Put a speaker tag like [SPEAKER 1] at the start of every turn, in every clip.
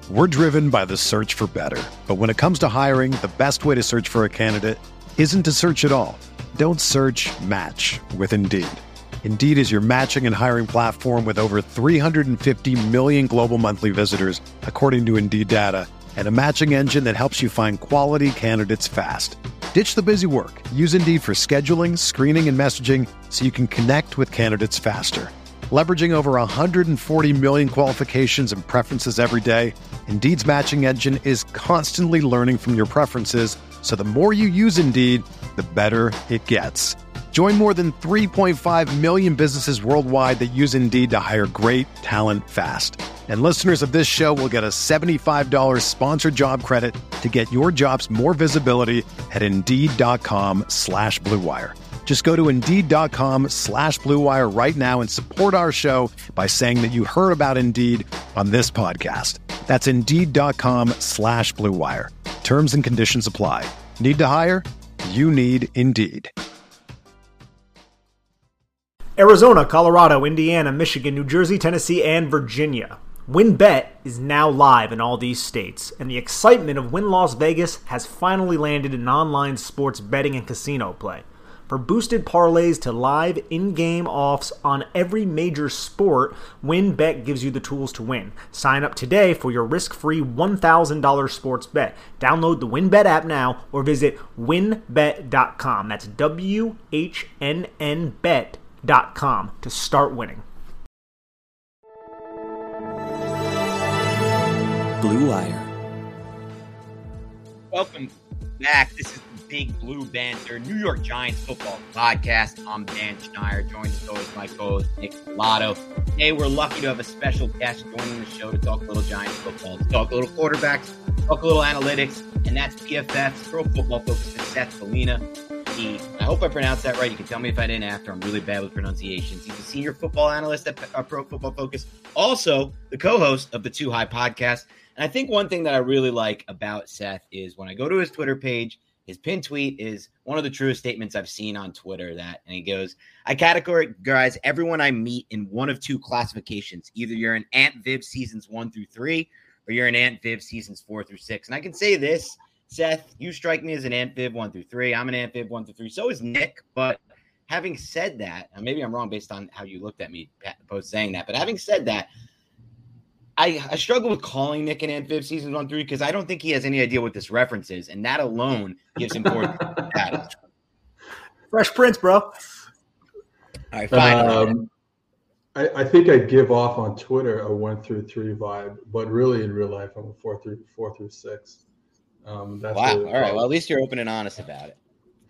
[SPEAKER 1] We're driven by the search for better. But when it comes to hiring, the best way to search for a candidate isn't to search at all. Don't search, match with Indeed. Indeed is your matching and hiring platform with over 350 million global monthly visitors, according to Indeed data, and a matching engine that helps you find quality candidates fast. Ditch the busy work. Use Indeed for scheduling, screening, and messaging so you can connect with candidates faster. Leveraging over 140 million qualifications and preferences every day, Indeed's matching engine is constantly learning from your preferences, so the more you use Indeed, the better it gets. Join more than 3.5 million businesses worldwide that use Indeed to hire great talent fast. And listeners of this show will get a $75 sponsored job credit to get your jobs more visibility at Indeed.com/Blue Wire. Just go to Indeed.com/Blue Wire right now and support our show by saying that you heard about Indeed on this podcast. That's Indeed.com/Blue Wire. Terms and conditions apply. Need to hire? You need Indeed.
[SPEAKER 2] Arizona, Colorado, Indiana, Michigan, New Jersey, Tennessee, and Virginia. WynnBET is now live in all these states, and the excitement of Wynn Las Vegas has finally landed in online sports betting and casino play. For boosted parlays to live in-game offs on every major sport, WynnBET gives you the tools to win. Sign up today for your risk-free $1,000 sports bet. Download the WynnBET app now or visit wynnbet.com. That's WHNN bet.com to start winning.
[SPEAKER 3] Blue Wire.
[SPEAKER 4] Welcome back. This is the Big Blue Banter New York Giants football podcast. I'm Dan Schneider, joined as always by co-host Nick Lotto. Today we're lucky to have a special guest joining the show to talk a little Giants football, to talk a little quarterbacks, talk a little analytics, and that's PFF's Pro Football Focus, Seth Galina. I hope I pronounced that right. You can tell me if I didn't after. I'm really bad with pronunciations. He's a senior football analyst at Pro Football Focus, also the co-host of the Too High podcast. And I think one thing that I really like about Seth is when I go to his Twitter page, his pinned tweet is one of the truest statements I've seen on Twitter. And he goes, I categorize everyone I meet in one of two classifications. Either you're an Ant Viv seasons 1 through 3, or you're an Ant Viv seasons 4 through 6. And I can say this, Seth, you strike me as an Ant Viv 1 through 3. I'm an Ant Viv 1 through 3. So is Nick. But having said that, and maybe I'm wrong based on how you looked at me post saying that, but having said that, I struggle with calling Nick an Ant Viv season 1 through 3 because I don't think he has any idea what this reference is, and that alone gives him more status.
[SPEAKER 2] Fresh Prince, bro.
[SPEAKER 4] All right, fine.
[SPEAKER 5] I think I give off on Twitter a 1 through 3 vibe, but really in real life I'm a 4 through 6.
[SPEAKER 4] Wow. All right. Well, at least you're open and honest about it.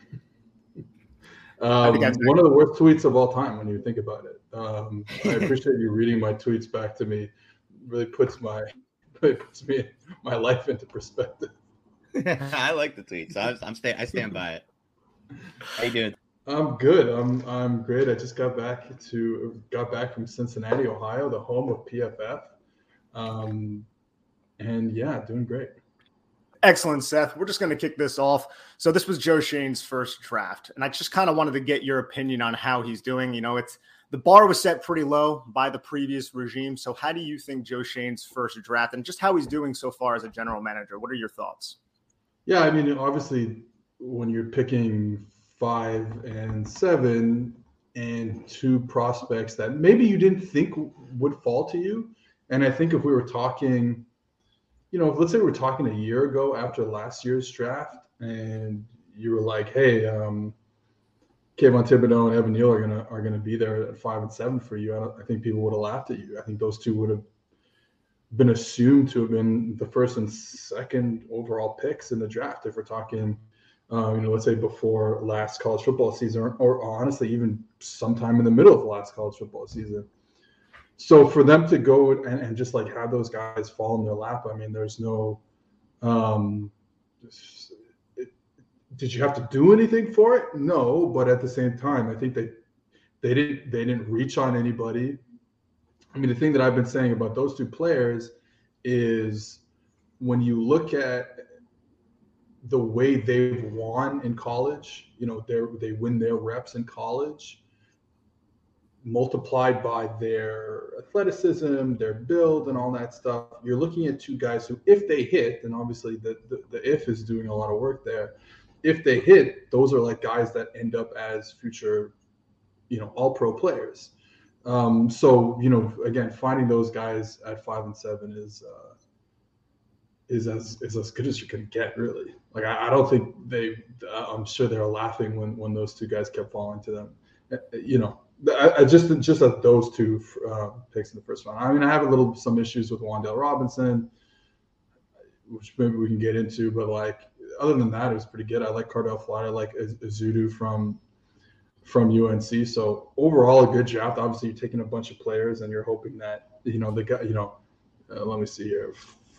[SPEAKER 5] One of the worst tweets of all time when you think about it. I appreciate you reading my tweets back to me. Really puts my life into perspective.
[SPEAKER 4] I like the tweets. I stand by it. How you doing?
[SPEAKER 5] I'm good. I'm great. I just got back from Cincinnati, Ohio, the home of PFF. And yeah, doing great.
[SPEAKER 2] Excellent, Seth. We're just going to kick this off. So this was Joe Schoen's first draft, and I just kind of wanted to get your opinion on how he's doing. You know, the bar was set pretty low by the previous regime. So how do you think Joe Schoen's first draft and just how he's doing so far as a general manager? What are your thoughts?
[SPEAKER 5] Yeah, I mean, obviously, when you're picking 5 and 7 and 2 prospects that maybe you didn't think would fall to you, and I think if we were talking, let's say we were talking a year ago after last year's draft, and you were like, "Hey, Kayvon Thibodeau and Evan Neal are gonna be there at 5 and 7 for you." I think people would have laughed at you. I think those two would have been assumed to have been the first and second overall picks in the draft if we're talking, let's say before last college football season, or honestly even sometime in the middle of the last college football season. So for them to go and just like have those guys fall in their lap, I mean, there's no. Did you have to do anything for it? No, but at the same time, I think they didn't reach on anybody. I mean, the thing that I've been saying about those two players is when you look at the way they've won in college, they win their reps in college. multiplied by their athleticism, their build, and all that stuff, you're looking at two guys who, if they hit, and obviously the if is doing a lot of work there. If they hit, those are like guys that end up as future, all-pro players. So, again, finding those guys at 5 and 7 is as good as you can get, really. Like, I don't think I'm sure they're laughing when those two guys kept falling to them. I just at those two picks in the first round. I mean, I have some issues with Wan'Dale Robinson, which maybe we can get into, but like, other than that, it was pretty good. I like Cardell Flott. I like Ezeudu from UNC. So overall, a good draft. Obviously, you're taking a bunch of players, and you're hoping that they got let me see here,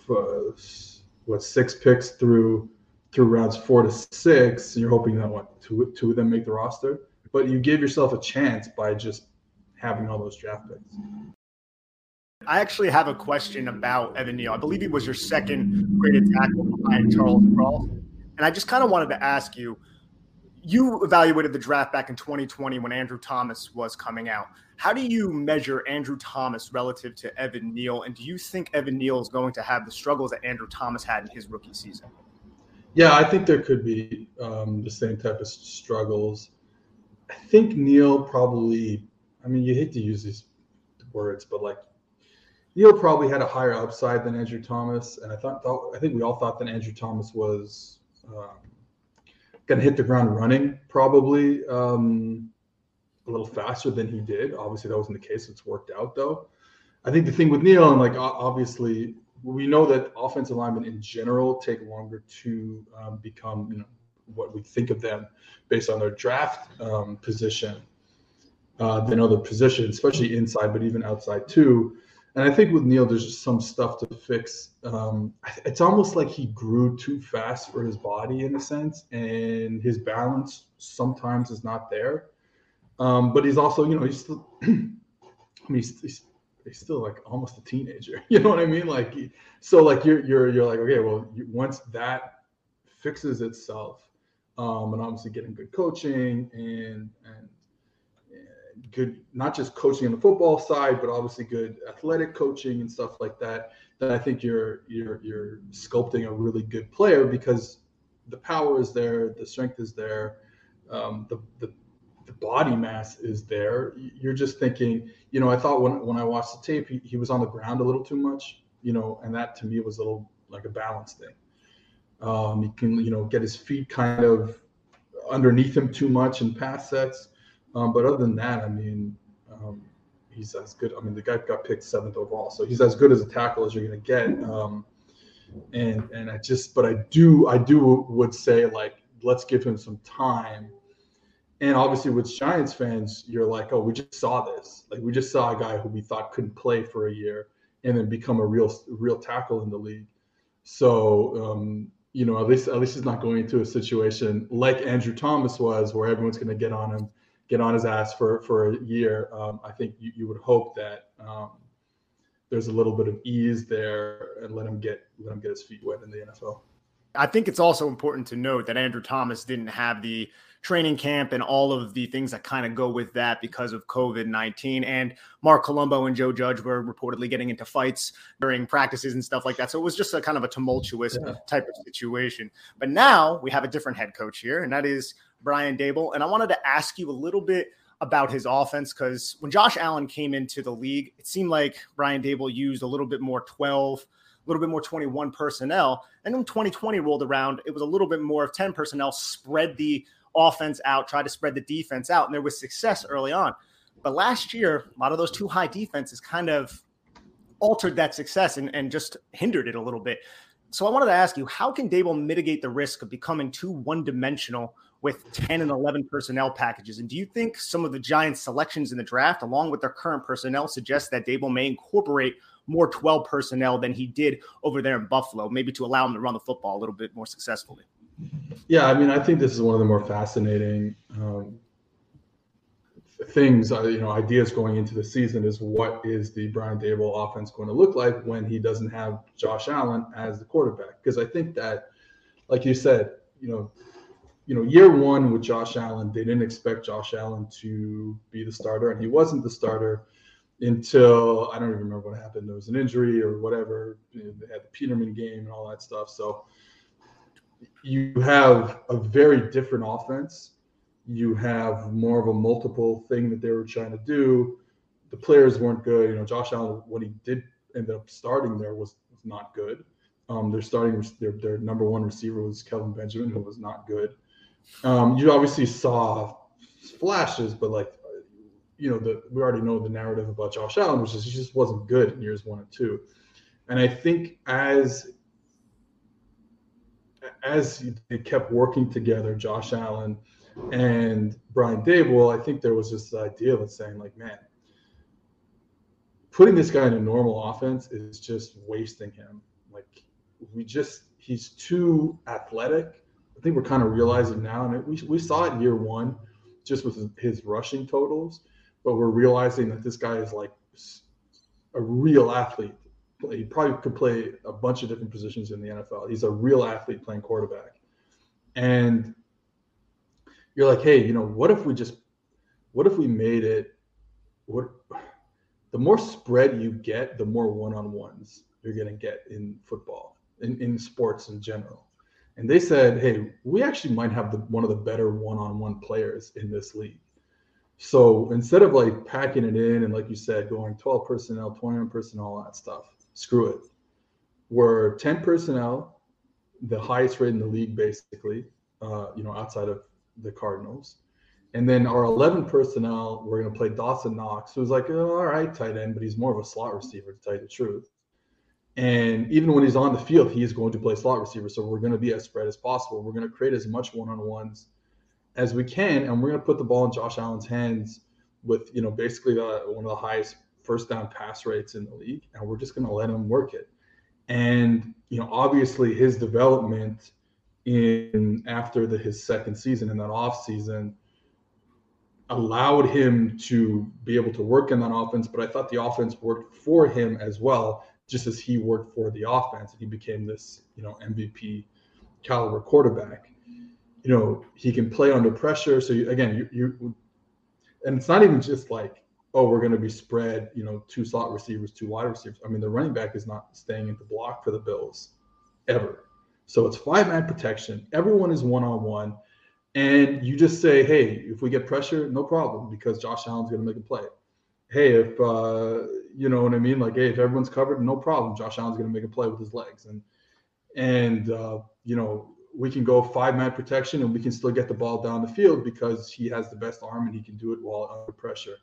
[SPEAKER 5] 6 picks through rounds 4 to 6. And you're hoping that two of them make the roster, but you gave yourself a chance by just having all those draft picks.
[SPEAKER 2] I actually have a question about Evan Neal. I believe he was your second graded tackle behind Charles Cross. And I just kind of wanted to ask you, you evaluated the draft back in 2020 when Andrew Thomas was coming out. How do you measure Andrew Thomas relative to Evan Neal? And do you think Evan Neal is going to have the struggles that Andrew Thomas had in his rookie season?
[SPEAKER 5] Yeah, I think there could be the same type of struggles. I think Neal probably, I mean, you hate to use these words, but like, Neal probably had a higher upside than Andrew Thomas. And I think we all thought that Andrew Thomas was going to hit the ground running probably a little faster than he did. Obviously, that wasn't the case. It's worked out, though. I think the thing with Neal, and like obviously, we know that offensive linemen in general take longer to become, what we think of them based on their draft position than other positions, especially inside, but even outside too. And I think with Neal, there's just some stuff to fix. It's almost like he grew too fast for his body in a sense, and his balance sometimes is not there. But he's also, he's still, he's still like almost a teenager. You know what I mean? Like, so like you're like, okay, well, once that fixes itself, and obviously getting good coaching and good, not just coaching on the football side, but obviously good athletic coaching and stuff like that, then I think you're sculpting a really good player, because the power is there, the strength is there, the body mass is there. You're just thinking, I thought when I watched the tape, he was on the ground a little too much, and that to me was a little like a balance thing. He can, get his feet kind of underneath him too much in pass sets. But other than that, I mean, he's as good. I mean, the guy got picked 7th overall, so he's as good as a tackle as you're going to get. But I do would say, like, let's give him some time. And obviously with Giants fans, you're like, oh, we just saw this. Like, we just saw a guy who we thought couldn't play for a year and then become a real tackle in the league. So, at least he's not going into a situation like Andrew Thomas was, where everyone's going to get on his ass for a year. I think you would hope that there's a little bit of ease there and let him get his feet wet in the NFL.
[SPEAKER 2] I think it's also important to note that Andrew Thomas didn't have the training camp and all of the things that kind of go with that because of COVID-19. And Mark Colombo and Joe Judge were reportedly getting into fights during practices and stuff like that. So it was just a kind of a tumultuous type of situation. But now we have a different head coach here, and that is Brian Daboll. And I wanted to ask you a little bit about his offense, because when Josh Allen came into the league, it seemed like Brian Daboll used a little bit more 12, a little bit more 21 personnel. And when 2020 rolled around, it was a little bit more of 10 personnel, spread the offense out, try to spread the defense out. And there was success early on. But last year, a lot of those too high defenses kind of altered that success and just hindered it a little bit. So I wanted to ask you, how can Daboll mitigate the risk of becoming too one-dimensional with 10 and 11 personnel packages? And do you think some of the Giants' selections in the draft, along with their current personnel, suggest that Daboll may incorporate more 12 personnel than he did over there in Buffalo, maybe to allow him to run the football a little bit more successfully?
[SPEAKER 5] Yeah, I mean, I think this is one of the more fascinating things, ideas going into the season, is what is the Brian Daboll offense going to look like when he doesn't have Josh Allen as the quarterback? Because I think that, like you said, year one with Josh Allen, they didn't expect Josh Allen to be the starter, and he wasn't the starter until I don't even remember what happened. There was an injury or whatever. They had the Peterman game and all that stuff. So you have a very different offense. You have more of a multiple thing that they were trying to do. The players weren't good. Josh Allen, when he did end up starting there, was not good. Their number one receiver was Kelvin Benjamin, who was not good. You obviously saw flashes, but we already know the narrative about Josh Allen, which is he just wasn't good in years 1 and 2. And I think as they kept working together, Josh Allen and Brian Daboll, I think there was this idea of saying, man, putting this guy in a normal offense is just wasting him. He's too athletic. I think we're kind of realizing now, and we saw it in year one just with his rushing totals, but we're realizing that this guy is a real athlete. He probably could play a bunch of different positions in the NFL. He's a real athlete playing quarterback. And you're like, hey, what if we made it, the more spread you get, the more one-on-ones you're going to get in football, in sports in general. And they said, hey, we actually might have one of the better one-on-one players in this league. So instead of packing it in and, like you said, going 12 personnel, 21 personnel, all that stuff, screw it. We're 10 personnel, the highest rate in the league, basically, outside of the Cardinals. And then our 11 personnel, we're going to play Dawson Knox, who's all right, tight end, but he's more of a slot receiver, to tell you the truth. And even when he's on the field, he's going to play slot receiver. So we're going to be as spread as possible. We're going to create as much one-on-ones as we can, and we're going to put the ball in Josh Allen's hands with, basically one of the highest first down pass rates in the league, and we're just going to let him work it. And, obviously his development after his second season in that off season allowed him to be able to work in that offense, but I thought the offense worked for him as well, just as he worked for the offense. He became this, MVP caliber quarterback. He can play under pressure. So you and it's not even just we're going to be spread, 2 slot receivers, 2 wide receivers. I mean, the running back is not staying in the block for the Bills ever. So it's 5-man protection. Everyone is one-on-one. And you just say, hey, if we get pressure, no problem, because Josh Allen's going to make a play. Hey, if, you know what I mean? Hey, if everyone's covered, no problem. Josh Allen's going to make a play with his legs. And we can go 5-man protection and we can still get the ball down the field because he has the best arm and he can do it while under pressure.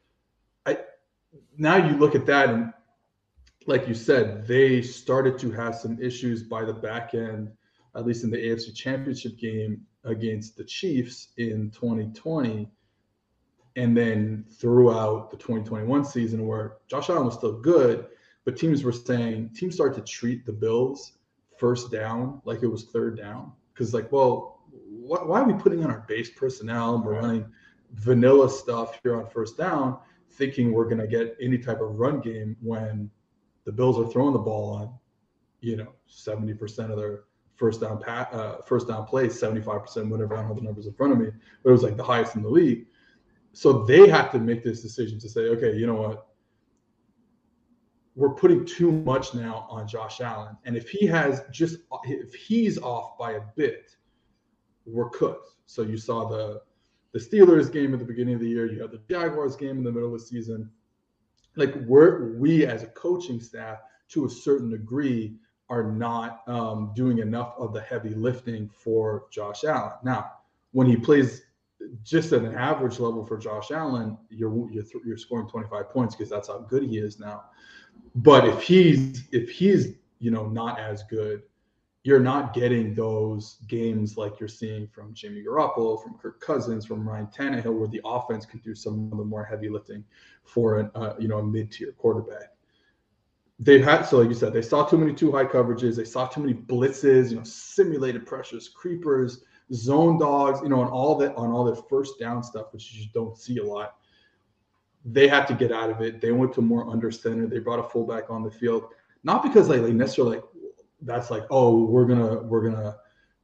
[SPEAKER 5] Now you look at that and, like you said, they started to have some issues by the back end, at least in the AFC Championship game against the Chiefs in 2020. And then throughout the 2021 season, where Josh Allen was still good, but teams started to treat the Bills first down like it was third down. Because why are we putting on our base personnel and we're running vanilla stuff here on first down, thinking we're going to get any type of run game when the Bills are throwing the ball on, 70% of their first down plays, 75%, whatever. I don't have the numbers in front of me, but it was the highest in the league. So they have to make this decision to say, okay, you know what? We're putting too much now on Josh Allen. And if he's off by a bit, we're cooked. So you saw the Steelers game at the beginning of the year. You had the Jaguars game in the middle of the season. We as a coaching staff, to a certain degree, are not doing enough of the heavy lifting for Josh Allen. Now, when he plays just at an average level for Josh Allen, you're scoring 25 points because that's how good he is now. But if he's not as good, you're not getting those games like you're seeing from Jimmy Garoppolo, from Kirk Cousins, from Ryan Tannehill, where the offense can do some of the more heavy lifting for a mid-tier quarterback. So like you said, they saw too many too high coverages. They saw too many blitzes, simulated pressures, creepers, zone dogs, and all that first down stuff, which you just don't see a lot. They had to get out of it. They went to more under center. They brought a fullback on the field, not because they necessarily that's we're gonna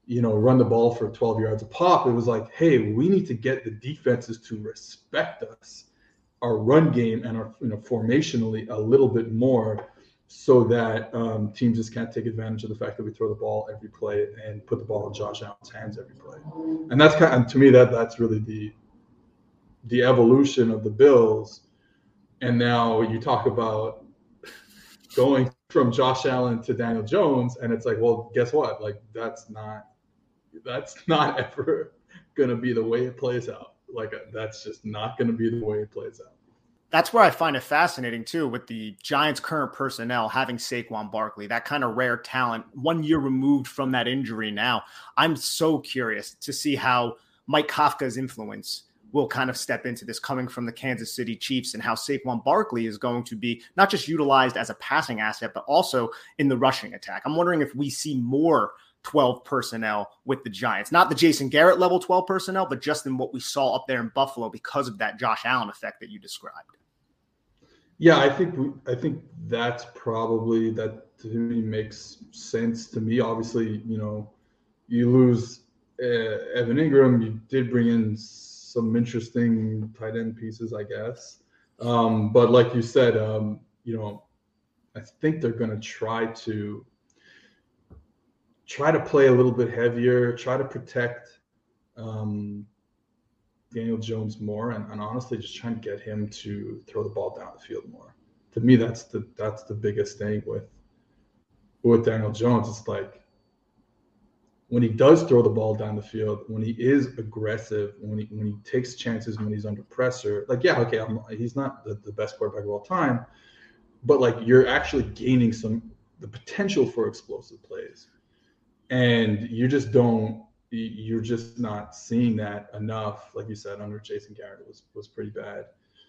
[SPEAKER 5] run the ball for 12 yards a pop. It was like, hey, we need to get the defenses to respect us, our run game, and our formationally a little bit more, so that teams just can't take advantage of the fact that we throw the ball every play and put the ball in Josh Allen's hands every play. And that's to me, that's really the evolution of the Bills. And now you talk about going from Josh Allen to Daniel Jones, and it's like, well, guess what? Like, that's not ever going to be the way it plays out. Like, that's just not going to be the way it plays out.
[SPEAKER 2] That's where I find it fascinating, too, with the Giants' current personnel having Saquon Barkley, that kind of rare talent, 1 year removed from that injury now. I'm so curious to see how Mike Kafka's influence will kind of step into this coming from the Kansas City Chiefs, and how Saquon Barkley is going to be not just utilized as a passing asset, but also in the rushing attack. I'm wondering if we see more 12 personnel with the Giants, not the Jason Garrett level 12 personnel, but just in what we saw up there in Buffalo because of that Josh Allen effect that you described.
[SPEAKER 5] Yeah, I think that's probably, that to me makes sense to me. Obviously, you lose Evan Ingram. You did bring in some interesting tight end pieces, I guess. But like you said, I think they're going to try to play a little bit heavier, try to protect Daniel Jones more, and honestly just trying to get him to throw the ball down the field more. To me, that's the biggest thing with Daniel Jones. It's like, when he does throw the ball down the field, when he is aggressive, when he takes chances, when he's under pressure, like, yeah, okay, he's not the best quarterback of all time, but like, you're actually gaining the potential for explosive plays, and you're just not seeing that enough. Like you said, under Jason Garrett was pretty bad.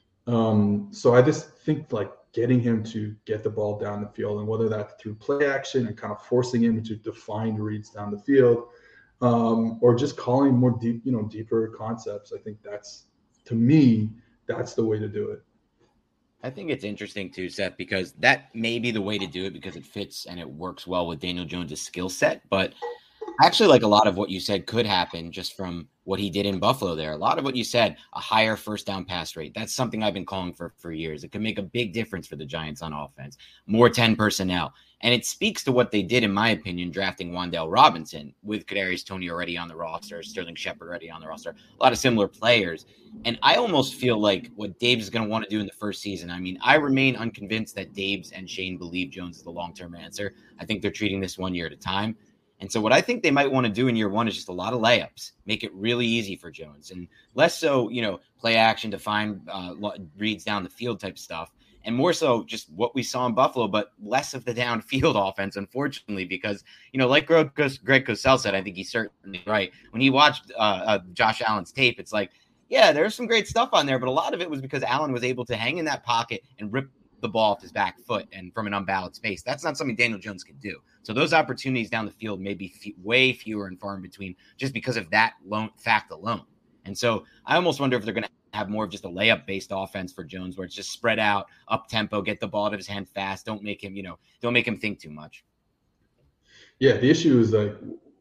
[SPEAKER 5] So I just think, like, getting him to get the ball down the field, and whether that's through play action and kind of forcing him to define reads down the field, or just calling more deeper concepts. I think to me, that's the way to do it.
[SPEAKER 4] I think it's interesting too, Seth, because that may be the way to do it because it fits and it works well with Daniel Jones' skill set. But actually, like, a lot of what you said could happen just from what he did in Buffalo there. A lot of what you said, a higher first down pass rate. That's something I've been calling for years. It could make a big difference for the Giants on offense. More 10 personnel. And it speaks to what they did, in my opinion, drafting Wan'Dale Robinson with Kadarius Toney already on the roster, Sterling Shepard already on the roster, a lot of similar players. And I almost feel like what Daboll is going to want to do in the first season, I mean, I remain unconvinced that Daboll and Shane believe Jones is the long-term answer. I think they're treating this 1 year at a time. And so what I think they might want to do in year one is just a lot of layups, make it really easy for Jones, and less so, play action to find reads down the field type stuff, and more so just what we saw in Buffalo, but less of the downfield offense, unfortunately, because, like Greg Cosell said, I think he's certainly right. When he watched Josh Allen's tape, it's like, yeah, there's some great stuff on there, but a lot of it was because Allen was able to hang in that pocket and rip the ball off his back foot and from an unbalanced space. That's not something Daniel Jones can do. So those opportunities down the field may be way fewer and far in between just because of that fact alone. And so I almost wonder if they're going to have more of just a layup-based offense for Jones, where it's just spread out, up tempo, get the ball out of his hand fast. Don't make him think too much. Yeah,
[SPEAKER 5] the issue is, like,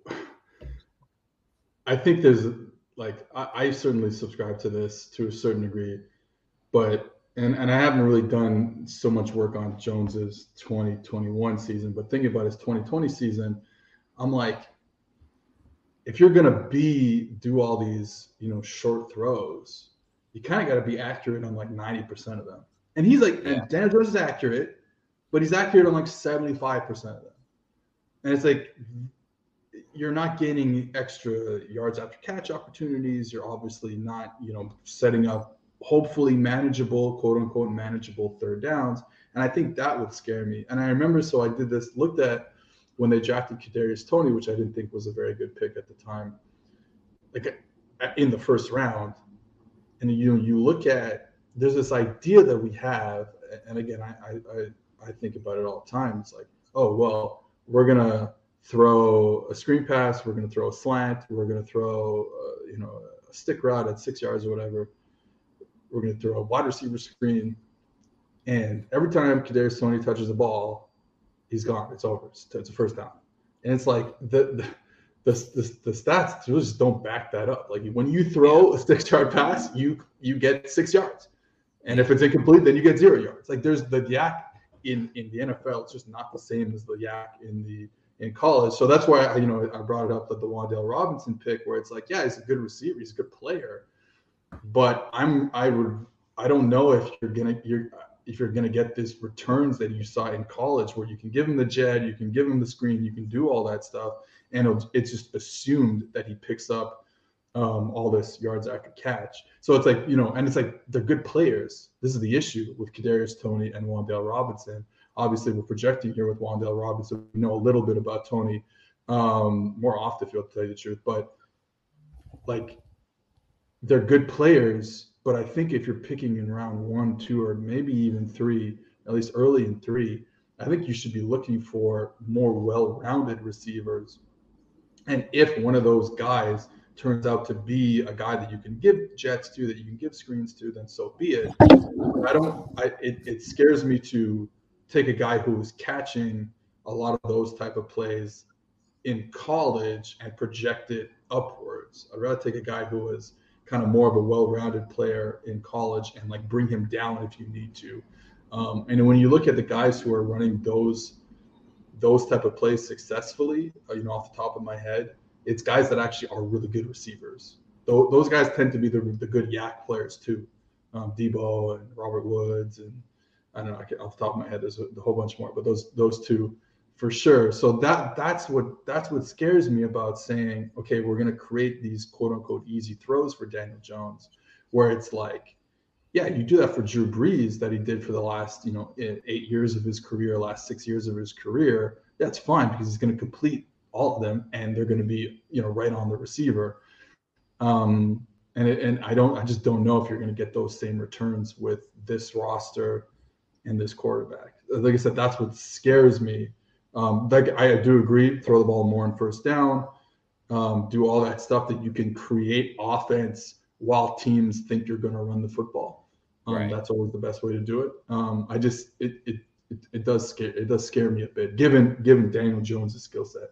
[SPEAKER 5] I think there's, like, I certainly subscribe to this to a certain degree, but and I haven't really done so much work on Jones's 2021 season, but thinking about his 2020 season, I'm like, if you're going to do all these, short throws, you kind of got to be accurate on like 90% of them. And he's like, and Daniel Jones is accurate, but he's accurate on like 75% of them. And it's like, you're not gaining extra yards after catch opportunities. You're obviously not, setting up hopefully manageable, quote unquote, manageable third downs. And I think that would scare me. And I remember, so I did this, looked at when they drafted Kadarius Toney, which I didn't think was a very good pick at the time, like in the first round. And, you look at, there's this idea that we have, and again, I think about it all the time. It's like, oh, well, we're going to throw a screen pass, we're going to throw a slant, we're going to throw, a stick route at 6 yards or whatever. We're going to throw a wide receiver screen, and every time Kadarius Toney touches the ball, he's gone. It's over. It's a first down. And it's like the stats just don't back that up. Like when you throw a 6-yard pass, you get 6 yards. And if it's incomplete, then you get 0 yards. Like there's the yak in the NFL. It's just not the same as the yak in college. So that's why I brought it up that the Wan'Dale Robinson pick, where it's like, yeah, he's a good receiver, he's a good player, but I don't know if you're gonna get these returns that you saw in college, where you can give him the jet, you can give him the screen, you can do all that stuff, and it's just assumed that he picks up all this yards after catch. So it's like, and it's like they're good players. This is the issue with Kadarius Toney and Wan'Dale Robinson. Obviously, we're projecting here with Wan'Dale Robinson. We know a little bit about Toney, more off the field, to tell you the truth. But like, they're good players. But I think if you're picking in round 1, 2, or maybe even 3, at least early in 3, I think you should be looking for more well-rounded receivers. And if one of those guys turns out to be a guy that you can give jets to, that you can give screens to, then so be it. It scares me to take a guy who is catching a lot of those type of plays in college and project it upwards. I'd rather take a guy who is kind of more of a well-rounded player in college and like bring him down if you need to. And when you look at the guys who are running those type of plays successfully, off the top of my head, it's guys that actually are really good receivers. Those guys tend to be the good yak players too. Debo and Robert Woods, and I don't know, off the top of my head, there's a whole bunch more, but those two for sure. So that's what scares me about saying, okay, we're going to create these quote unquote easy throws for Daniel Jones, where it's like, yeah, you do that for Drew Brees, that he did for the last 8 years of his career, last 6 years of his career. That's fine, because he's going to complete all of them, and they're going to be right on the receiver. And I just don't know if you're going to get those same returns with this roster and this quarterback. Like I said, that's what scares me. I do agree, throw the ball more on first down, do all that stuff that you can create offense while teams think you're going to run the football.
[SPEAKER 4] Right.
[SPEAKER 5] That's always the best way to do it. It does scare me a bit, given Daniel Jones' skill set.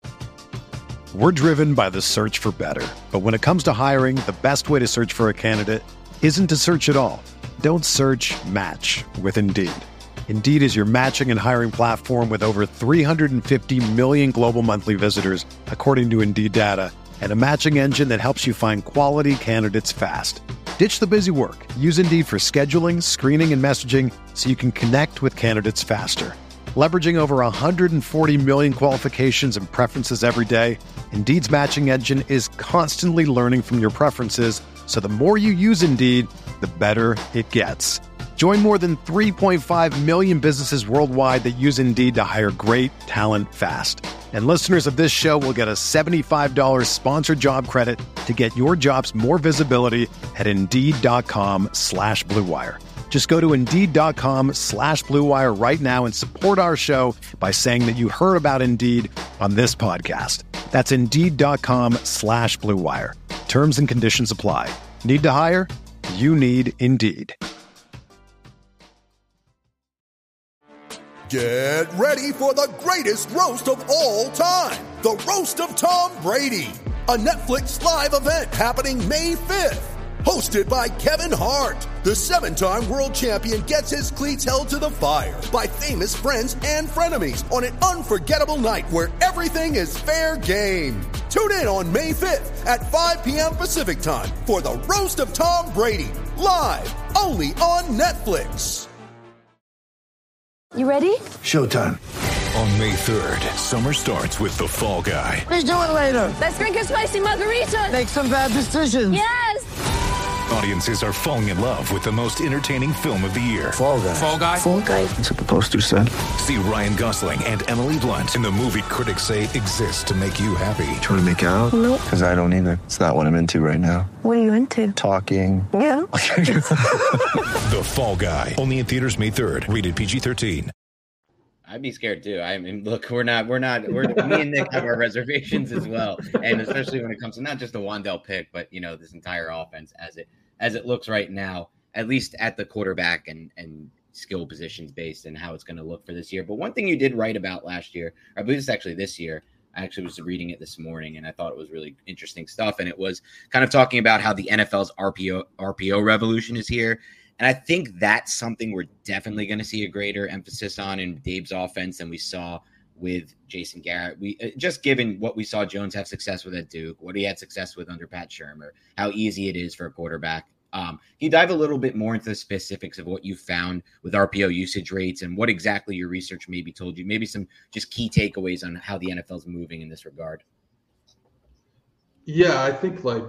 [SPEAKER 1] We're driven by the search for better. But when it comes to hiring, the best way to search for a candidate isn't to search at all. Don't search, match with Indeed. Indeed is your matching and hiring platform with over 350 million global monthly visitors, according to Indeed data, and a matching engine that helps you find quality candidates fast. Ditch the busy work. Use Indeed for scheduling, screening, and messaging so you can connect with candidates faster. Leveraging over 140 million qualifications and preferences every day, Indeed's matching engine is constantly learning from your preferences, so the more you use Indeed, the better it gets. Join more than 3.5 million businesses worldwide that use Indeed to hire great talent fast. And listeners of this show will get a $75 sponsored job credit to get your jobs more visibility at Indeed.com/Blue Wire. Just go to Indeed.com/Blue Wire right now and support our show by saying that you heard about Indeed on this podcast. That's Indeed.com/Blue Wire. Terms and conditions apply. Need to hire? You need Indeed.
[SPEAKER 3] Get ready for the greatest roast of all time. The Roast of Tom Brady. A Netflix live event happening May 5th. Hosted by Kevin Hart, the 7-time world champion gets his cleats held to the fire by famous friends and frenemies on an unforgettable night where everything is fair game. Tune in on May 5th at 5 p.m. Pacific time for the Roast of Tom Brady, live only on Netflix.
[SPEAKER 6] You ready?
[SPEAKER 7] Showtime.
[SPEAKER 8] On May 3rd, summer starts with The Fall Guy.
[SPEAKER 7] Let's do it later.
[SPEAKER 6] Let's drink a spicy margarita.
[SPEAKER 7] Make some bad decisions.
[SPEAKER 6] Yes!
[SPEAKER 8] Audiences are falling in love with the most entertaining film of the year.
[SPEAKER 7] Fall Guy.
[SPEAKER 8] Fall Guy?
[SPEAKER 6] Fall Guy.
[SPEAKER 7] That's what the poster said.
[SPEAKER 8] See Ryan Gosling and Emily Blunt in the movie critics say exists to make you happy.
[SPEAKER 7] Trying to make it out?
[SPEAKER 6] Nope.
[SPEAKER 7] Because I don't either. It's not what I'm into right now.
[SPEAKER 6] What are you into?
[SPEAKER 7] Talking.
[SPEAKER 6] Yeah.
[SPEAKER 8] The Fall Guy. Only in theaters May 3rd. Rated PG-13.
[SPEAKER 4] I'd be scared too. I mean, look, me and Nick have our reservations as well. And especially when it comes to not just the Wan'Dale pick, but, this entire offense as it looks right now, at least at the quarterback and skill positions based and how it's going to look for this year. But one thing you did write about last year, or I believe it's actually this year, I actually was reading it this morning, and I thought it was really interesting stuff. And it was kind of talking about how the NFL's RPO revolution is here. And I think that's something we're definitely going to see a greater emphasis on in Dave's offense than we saw with Jason Garrett. We just given what we saw Jones have success with at Duke, what he had success with under Pat Shurmur, how easy it is for a quarterback. Can you dive a little bit more into the specifics of what you found with RPO usage rates and what exactly your research maybe told you, maybe some just key takeaways on how the NFL is moving in this regard?
[SPEAKER 5] Yeah, I think the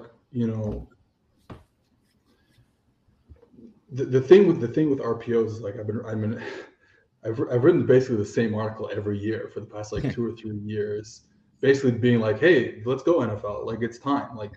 [SPEAKER 5] thing with RPOs is like I've written basically the same article every year for the past 2 or 3 years, basically being like, hey, let's go NFL. Like, it's time. Like,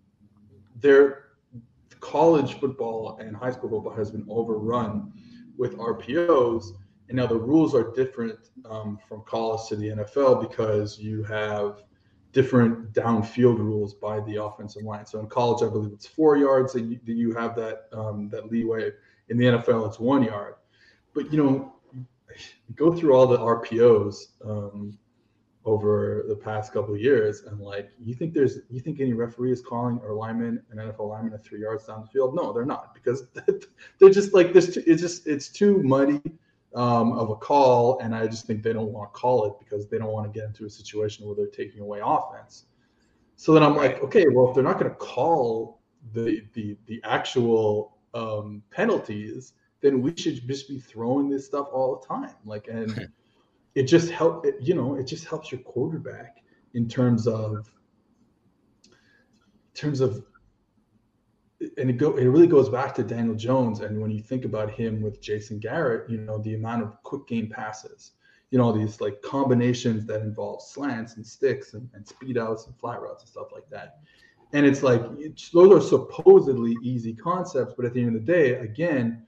[SPEAKER 5] college football and high school football has been overrun with RPOs, and now the rules are different from college to the NFL because you have different downfield rules by the offensive line. So in college, I believe it's 4 yards that you have that leeway. In the NFL, it's 1 yard. But go through all the RPOs over the past couple of years, and you think any referee is calling an NFL lineman at 3 yards down the field? No, they're not, because they're just like this. It's too muddy of a call, and I just think they don't want to call it because they don't want to get into a situation where they're taking away offense. So then I'm like, okay, well, if they're not going to call the actual penalties, then we should just be throwing this stuff all the time. And it just helps your quarterback in terms of, and it really goes back to Daniel Jones. And when you think about him with Jason Garrett, the amount of quick game passes, these combinations that involve slants and sticks and speed outs and flat routes and stuff like that. And it's those are supposedly easy concepts, but at the end of the day, again,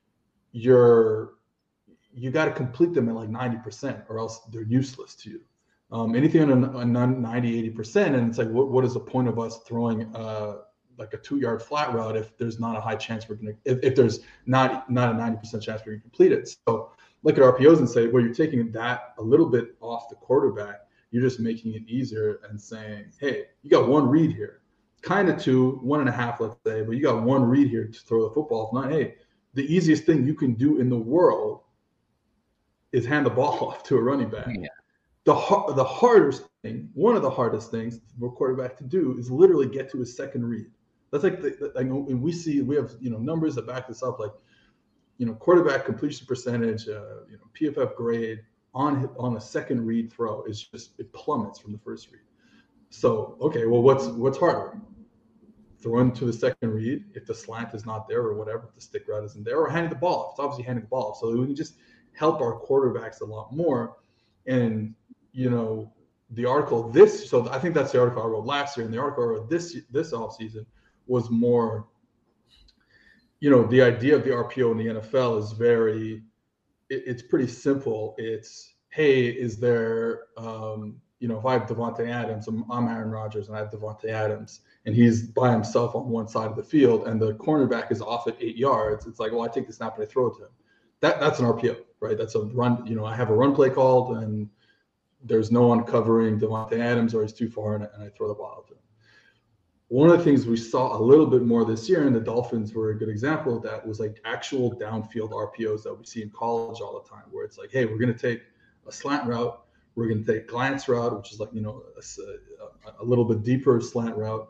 [SPEAKER 5] you got to complete them at 90%, or else they're useless to you. Anything on 90, 80%, and it's what is the point of us throwing a 2-yard flat route if there's not a high chance we're going to, if there's not a 90% chance we're going to complete it? So look at RPOs and say, well, you're taking that a little bit off the quarterback. You're just making it easier and saying, hey, you got one read here, kind of 2, 1.5, let's say, but you got one read here to throw the football. If not, hey, the easiest thing you can do in the world is hand the ball off to a running back. Yeah. The hardest thing, one of the hardest things for a quarterback to do is literally get to his second read. That's and we have numbers that back this up, quarterback completion percentage, PFF grade on a second read throw is just, it plummets from the first read. So okay, well, what's harder? Throwing to the second read if the slant is not there or whatever, if the stick route isn't there, or handing the ball off. It's obviously handing the ball off. So we can just help our quarterbacks a lot more. And the article so I think that's the article I wrote last year, and the article I wrote this offseason was more, the idea of the RPO in the NFL is it's pretty simple. It's, hey, is there if I have Devontae Adams, I'm Aaron Rodgers, and I have Devontae Adams, and he's by himself on one side of the field, and the cornerback is off at 8 yards. It's well, I take the snap and I throw it to him. That's an RPO, right? That's a run. I have a run play called, and there's no one covering Devontae Adams, or he's too far, and I throw the ball out to him. One of the things we saw a little bit more this year, and the Dolphins were a good example of that, was actual downfield RPOs that we see in college all the time, where it's hey, we're going to take a slant route. We're going to take glance route, which is a little bit deeper slant route.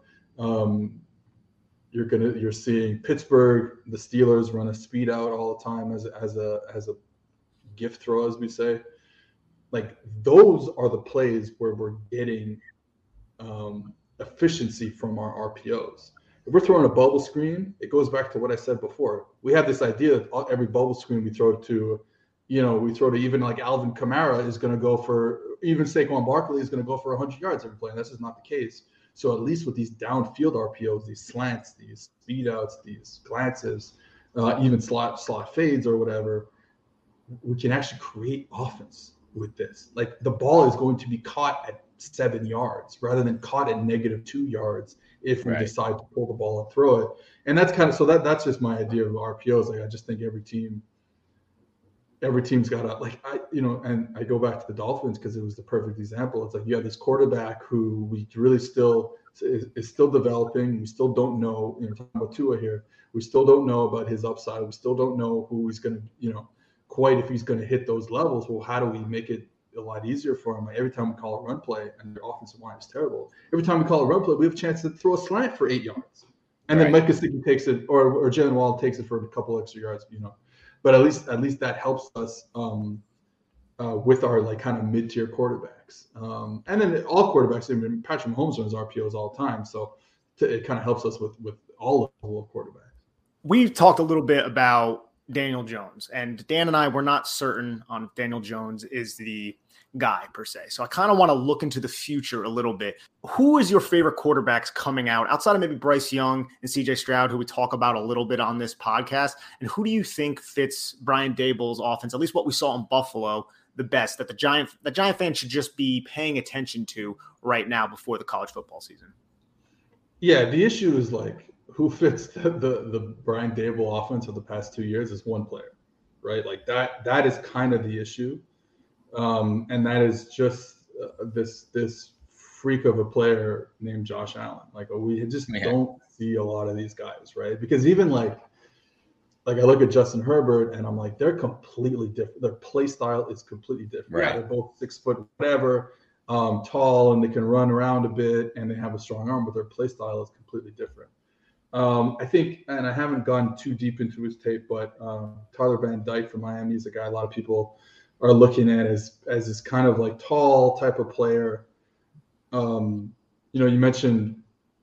[SPEAKER 5] You're seeing Pittsburgh, the Steelers run a speed out all the time as a gift throw, as we say. Those are the plays where we're getting efficiency from our RPOs. If we're throwing a bubble screen, it goes back to what I said before. We have this idea that every bubble screen we throw to even Alvin Kamara is going to go for, even Saquon Barkley is going to go for 100 yards every play, and that's just not the case. So at least with these downfield RPOs, these slants, these speed outs, these glances, even slot fades or whatever, we can actually create offense with this. The ball is going to be caught at 7 yards rather than caught at -2 yards if we decide to pull the ball and throw it. And that's that's just my idea of RPOs. I just think every team every team's got and I go back to the Dolphins because it was the perfect example. It's like you have this quarterback who we really still is still developing. We still don't know, talking about Tua here, we still don't know about his upside. We still don't know who he's going to, quite if he's going to hit those levels. Well, how do we make it a lot easier for him? Like every time we call a run play, and their offensive line is terrible, every time we call a run play, we have a chance to throw a slant for 8 yards. And then Mike Gesicki takes it, or Jalen Waddle takes it for a couple extra yards, But at least that helps us with our kind of mid-tier quarterbacks. And then all quarterbacks, Patrick Mahomes runs RPOs all the time, so it kind of helps us with all level of quarterbacks.
[SPEAKER 2] We've talked a little bit about Daniel Jones, and Dan and I were not certain on if Daniel Jones is the guy per se. So I kind of want to look into the future a little bit. Who is your favorite quarterbacks coming out outside of maybe Bryce Young and CJ Stroud, who we talk about a little bit on this podcast? And who do you think fits Brian Daboll's offense, at least what we saw in Buffalo, the best, that the Giant fans should just be paying attention to right now before the college football season?
[SPEAKER 5] Yeah, the issue is who fits the Brian Daboll offense of the past 2 years is one player, right? Like that is kind of the issue. And that is just this freak of a player named Josh Allen. We just don't see a lot of these guys, right? Because even I look at Justin Herbert and I'm like, they're completely different. Their play style is completely different.
[SPEAKER 4] Right.
[SPEAKER 5] Yeah, they're both 6 foot, whatever, tall, and they can run around a bit and they have a strong arm, but their play style is completely different. I think, and I haven't gone too deep into his tape, but Tyler Van Dyke from Miami is a guy a lot of people are looking at as this kind of tall type of player. You mentioned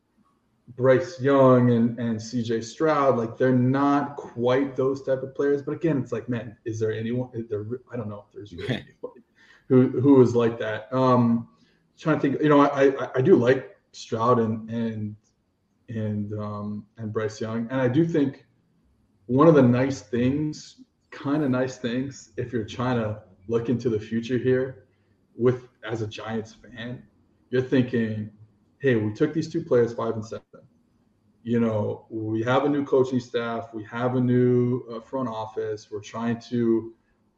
[SPEAKER 5] Bryce Young and CJ Stroud, they're not quite those type of players. But again, it's man, is there anyone? I don't know if there's really anybody who is like that. Trying to think, I do like Stroud and Bryce Young, and I do think one of the nice things, if you're trying to look into the future here as a Giants fan, you're thinking, hey, we took these two players 5 and 7. We have a new coaching staff. We have a new front office. We're trying to,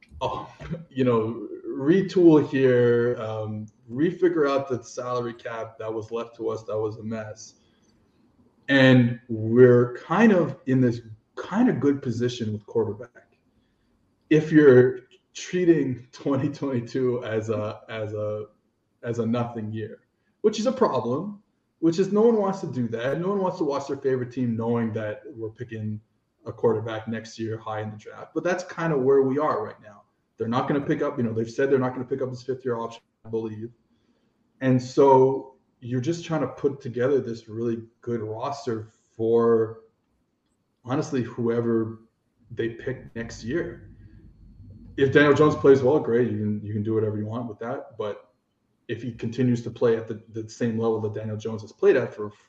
[SPEAKER 5] retool here, refigure out the salary cap that was left to us that was a mess. And we're kind of in this kind of good position with quarterback. If you're treating 2022 as a nothing year, which is a problem, which is no one wants to do that. No one wants to watch their favorite team knowing that we're picking a quarterback next year high in the draft. But that's kind of where we are right now. They're not going to pick up, they've said they're not going to pick up his 5th-year option, I believe. And so you're just trying to put together this really good roster for, honestly, whoever they pick next year. If Daniel Jones plays well, great. You can do whatever you want with that. But if he continues to play at the same level that Daniel Jones has played at for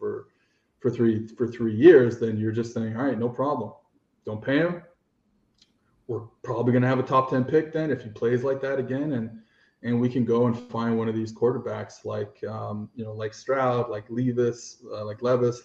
[SPEAKER 5] 3 years, then you're just saying, all right, no problem. Don't pay him. We're probably going to have a top 10 pick then if he plays like that again, and we can go and find one of these quarterbacks like Stroud, like Levis, like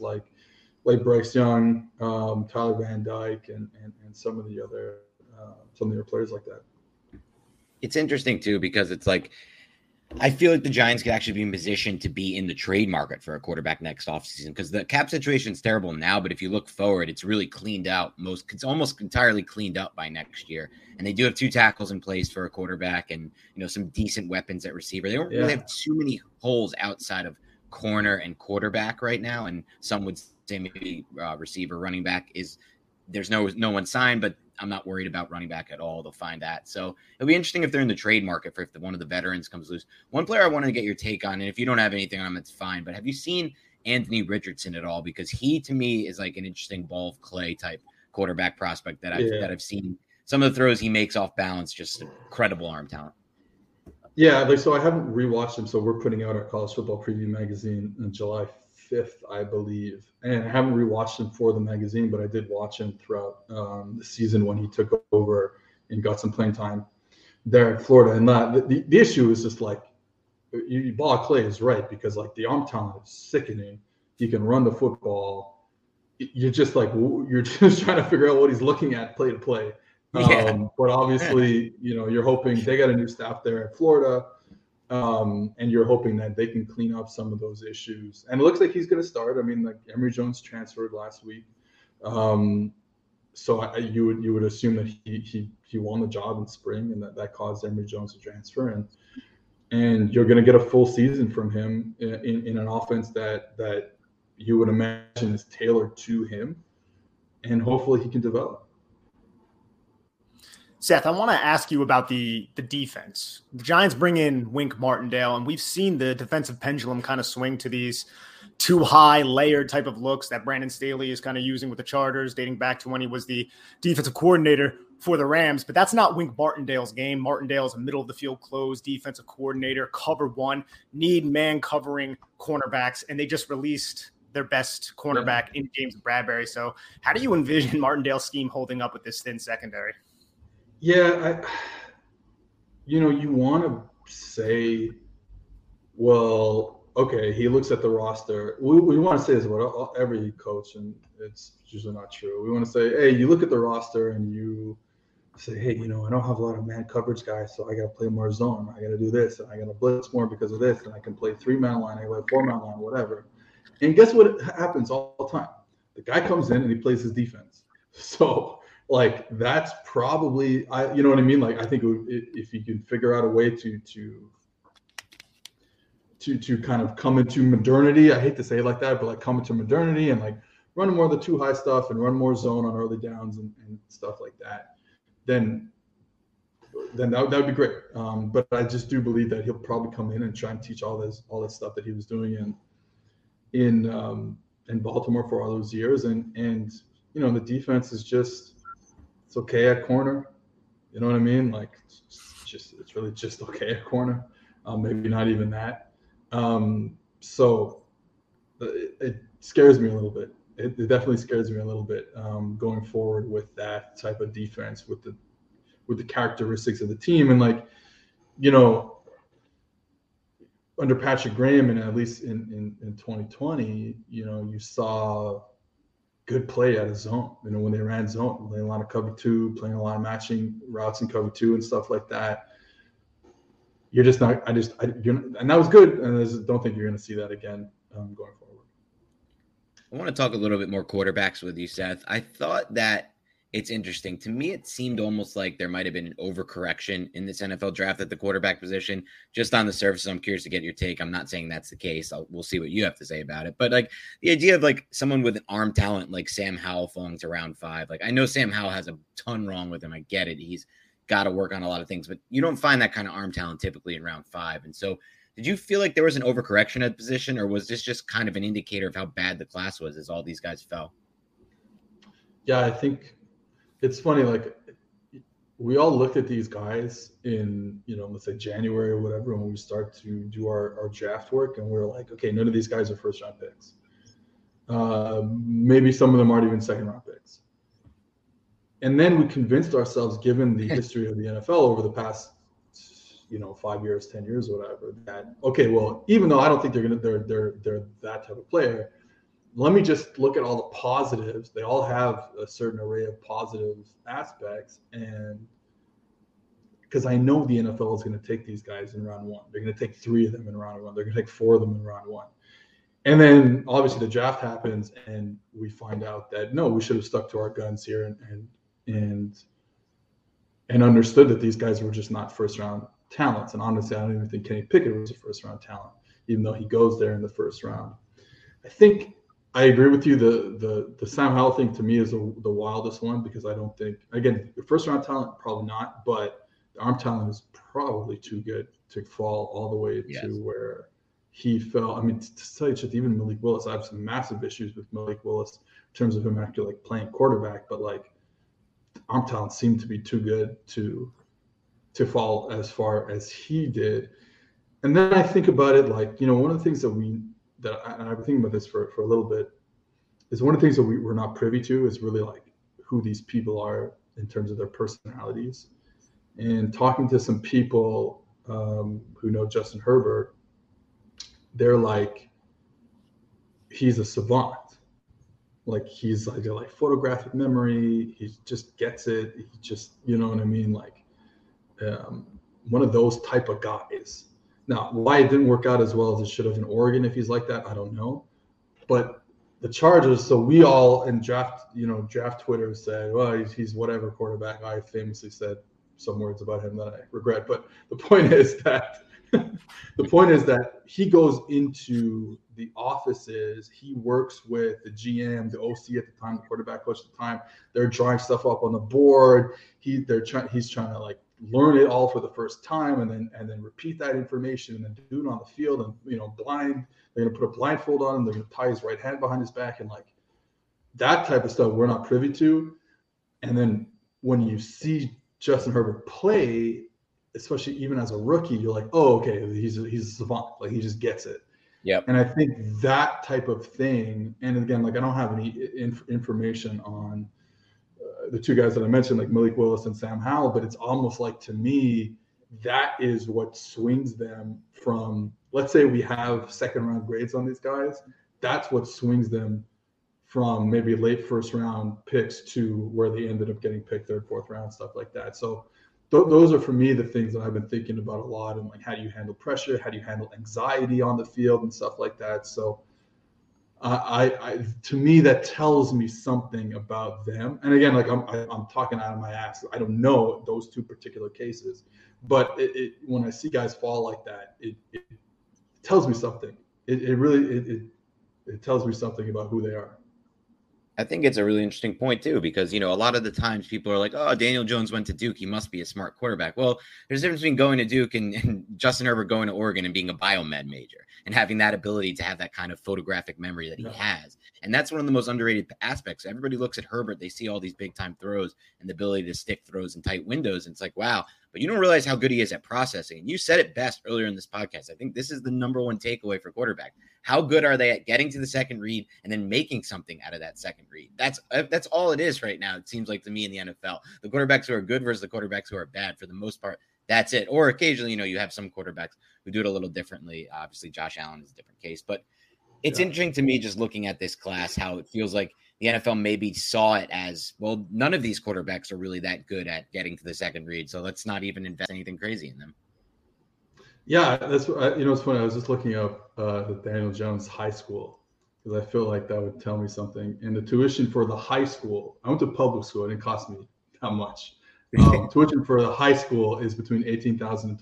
[SPEAKER 5] Bryce Young, Tyler Van Dyke, and some of the other players like that.
[SPEAKER 4] It's interesting too because it's I feel like the Giants could actually be in position to be in the trade market for a quarterback next offseason because the cap situation is terrible now, but if you look forward, it's really cleaned out. It's almost entirely cleaned up by next year. And they do have 2 tackles in place for a quarterback and, some decent weapons at receiver. They don't really have too many holes outside of corner and quarterback right now. And some would say maybe receiver, running back there's no one signed, but I'm not worried about running back at all. They'll find that. So it'll be interesting if they're in the trade market for if one of the veterans comes loose. One player I wanted to get your take on, and if you don't have anything on him, it's fine. But have you seen Anthony Richardson at all? Because he, to me, is an interesting ball of clay type quarterback prospect that I've seen. Some of the throws he makes off balance, just incredible arm talent.
[SPEAKER 5] Yeah, so I haven't rewatched him. So we're putting out our college football preview magazine on July 5th, I believe. And I haven't rewatched him for the magazine, but I did watch him throughout the season when he took over and got some playing time there in Florida. And the issue is just ball clay is right because the arm talent is sickening. He can run the football. You're just you're just trying to figure out what he's looking at play to play But obviously, you're hoping they got a new staff there at Florida, and you're hoping that they can clean up some of those issues. And it looks like he's going to start. I mean, like Emory Jones transferred last week, so you would assume that he won the job in spring, and that caused Emory Jones to transfer, and you're going to get a full season from him in an offense that you would imagine is tailored to him, and hopefully he can develop.
[SPEAKER 2] Seth, I want to ask you about the defense. The Giants bring in Wink Martindale, and we've seen the defensive pendulum kind of swing to these too high layered type of looks that Brandon Staley is kind of using with the Chargers, dating back to when he was the defensive coordinator for the Rams. But that's not Wink Martindale's game. Martindale is a middle of the field close defensive coordinator, cover one, need man covering cornerbacks, and they just released their best cornerback in James Bradbury. So how do you envision Martindale's scheme holding up with this thin secondary?
[SPEAKER 5] Yeah, you want to say, well, okay, he looks at the roster. We want to say this about every coach, and it's usually not true. We want to say, hey, you look at the roster and you say, hey, I don't have a lot of man coverage guys, so I got to play more zone. I got to do this, and I got to blitz more because of this, and I can play 3-man line, I can play 4-man line, whatever. And guess what happens all the time? The guy comes in and he plays his defense. So, that's probably, you know what I mean? I think if you can figure out a way to kind of come into modernity, I hate to say it like that, but come into modernity and run more of the too high stuff and run more zone on early downs and stuff like that, then that would be great. But I just do believe that he'll probably come in and try and teach all this stuff that he was doing in Baltimore for all those years, and the defense is just, it's okay at corner. You know what I mean? It's really just okay at corner. Maybe not even that. So it scares me a little bit. It definitely scares me a little bit going forward with that type of defense, with the characteristics of the team. And under Patrick Graham, and at least in 2020, you saw good play out of zone. When they ran zone, playing a lot of cover two, playing a lot of matching routes in cover two and stuff like that. You're just not. And that was good. And I just don't think you're going to see that again going forward.
[SPEAKER 4] I want to talk a little bit more quarterbacks with you, Seth. I thought that it's interesting. To me, it seemed almost like there might have been an overcorrection in this NFL draft at the quarterback position. Just on the surface, I'm curious to get your take. I'm not saying that's the case. We'll see what you have to say about it. But the idea of someone with an arm talent like Sam Howell falling to round 5. I know Sam Howell has a ton wrong with him. I get it. He's got to work on a lot of things, but you don't find that kind of arm talent typically in round 5. And so did you feel like there was an overcorrection at the position, or was this just kind of an indicator of how bad the class was as all these guys fell?
[SPEAKER 5] Yeah, I think it's funny, we all looked at these guys in, let's say January or whatever, when we start to do our draft work, and we're like, okay, none of these guys are first round picks. Maybe some of them aren't even second round picks. And then we convinced ourselves, given the history of the NFL over the past, 5 years, 10 years, or whatever, that, okay, well, even though I don't think they're that type of player, let me just look at all the positives. They all have a certain array of positive aspects. And because I know the NFL is going to take these guys in round 1. They're going to take 3 of them in round 1. They're going to take 4 of them in round 1. And then obviously the draft happens and we find out that, no, we should have stuck to our guns here and understood that these guys were just not first round talents. And honestly, I don't even think Kenny Pickett was a first round talent, even though he goes there in the first round. I think I agree with you. The Sam Howell thing to me is the wildest one, because I don't think, again, the first round talent, probably not, but the arm talent is probably too good to fall all the way to where he fell. I mean, to tell you the truth, even Malik Willis, I have some massive issues with Malik Willis in terms of him actually playing quarterback, but arm talent seemed to be too good to fall as far as he did. And then I think about it, one of the things that I've been thinking about this for a little bit, is one of the things that we're not privy to is really who these people are in terms of their personalities. And talking to some people who know Justin Herbert, they're he's a savant. like he's like photographic memory. He just gets it. He just, you know what I mean? Like one of those type of guys. Now, why it didn't work out as well as it should have in Oregon, if he's like that, I don't know. But the Chargers, so we all in draft Twitter said, well, he's whatever quarterback. I famously said some words about him that I regret. But the point is that he goes into the offices, he works with the GM, the OC at the time, the quarterback coach at the time. They're drawing stuff up on the board. He's trying to like learn it all for the first time and then repeat that information and then do it on the field and, you know, they're going to put a blindfold on him. They're going to tie his right hand behind his back and like that type of stuff we're not privy to. And then when you see Justin Herbert play, especially even as a rookie, you're like, oh, okay, he's a savant. Like he just gets it.
[SPEAKER 4] Yeah.
[SPEAKER 5] And I think that type of thing, and again, like I don't have any information on the two guys that I mentioned, like Malik Willis and Sam Howell, but it's almost like to me, that is what swings them from, let's say we have second round grades on these guys. That's what swings them from maybe late first round picks to where they ended up getting picked third, fourth round, stuff like that. So those are for me the things that I've been thinking about a lot, and like how do you handle pressure, how do you handle anxiety on the field and stuff like that. So I to me that tells me something about them. And again, like I'm talking out of my ass. I don't know those two particular cases, but when I see guys fall like that, it tells me something. It really tells me something about who they are.
[SPEAKER 4] I think it's a really interesting point too, because, you know, a lot of the times people are like, oh, Daniel Jones went to Duke, he must be a smart quarterback. Well, there's a difference between going to Duke and Justin Herbert going to Oregon and being a biomed major and having that ability to have that kind of photographic memory that he has. And that's one of the most underrated aspects. Everybody looks at Herbert, they see all these big time throws and the ability to stick throws in tight windows. And it's like, wow, but you don't realize how good he is at processing. And you said it best earlier in this podcast. I think this is the number one takeaway for quarterback. How good are they at getting to the second read and then making something out of that second read? That's all it is right now, it seems like to me in the NFL. The quarterbacks who are good versus the quarterbacks who are bad, for the most part, that's it. Or occasionally, you know, you have some quarterbacks who do it a little differently. Obviously, Josh Allen is a different case. But it's interesting to me just looking at this class, how it feels like the NFL maybe saw it as, well, none of these quarterbacks are really that good at getting to the second read, so let's not even invest anything crazy in them.
[SPEAKER 5] Yeah, that's it's funny. I was just looking up the Daniel Jones high school because I feel like that would tell me something. And the tuition for the high school, I went to public school. It didn't cost me that much. Tuition for the high school is between $18,000 and